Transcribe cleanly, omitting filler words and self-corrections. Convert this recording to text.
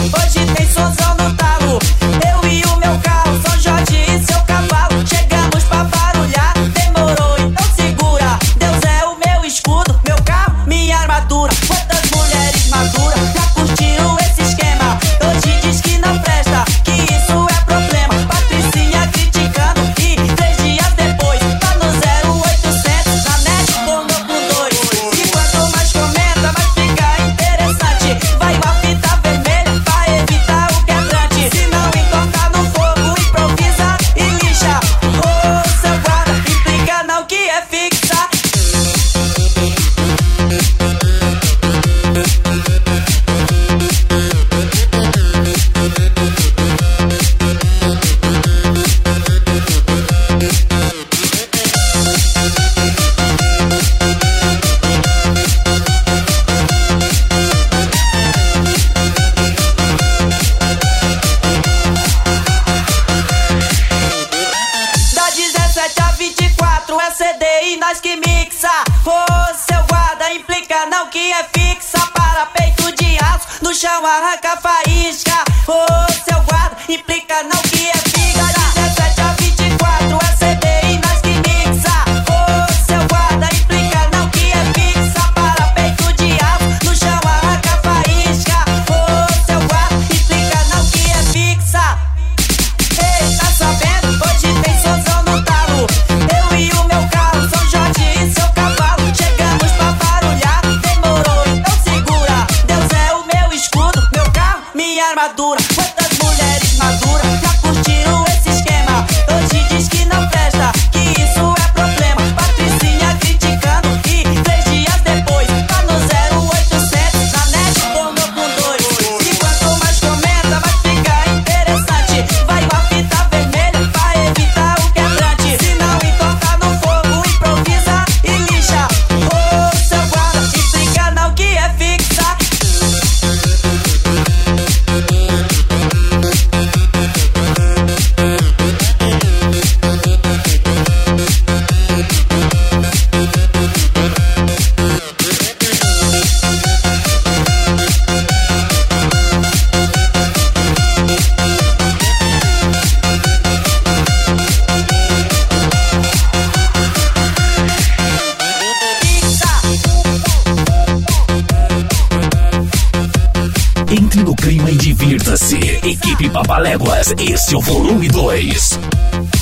hoje tem sonzão no talo. Eu e o meu carro, São Jorge e seu cavalo. Chegamos pra barulhar, demorou, então segura. Deus é o meu escudo, meu carro, minha armadura. Quantas mulheres maduras já curtiram esse esquema? Hoje diz que não presta, que isso é problema. Patricinha criticando e 3 dias depois tá no 0800 na net pornô com 2. E quanto mais comenta, mais fica interessante. Vai uma fita vermelha pra evitar o quebrante. Se não encontrar no fogo, improvisa e lixa. Ô, seu guarda, implica não que é fixa. Da 17 a 24 é CDI, nós que mixa. Ô, seu guarda, implica não que é fixa. Para peito de aço, no chão arranca faísca. Ô, seu guarda, implica não que é fixa. Da 17 a 24 é CDI, nós que mixa. Ô, seu guarda, implica não que é fixa. Para peito de aço, no chão arranca faísca. Ô, seu guarda, implica não que é fixa. Ei, tá sabendo? Hoje tem sonzão no talo. Eu e o meu carro, São Jorge e seu cavalo. Chegamos pra barulhar, demorou, então segura. Deus é o meu escudo, meu carro, minha armadura. Quantas mulheres maduras já curtiram esse esquema? Hoje diz que não presta, que isso é problema. Patricinha criticando e 3 dias depois tá no 0800 na net pornô com 2. E quanto mais comenta, mais fica interessante. Vai uma fita vermelha pra evitar o quebrante. Se não encontrar no fogo, improvisa e lixa. Ô, seu guarda, implica não que é fixa. Entre no clima e divirta-se. Equipe Papaléguas, esse é o volume 2.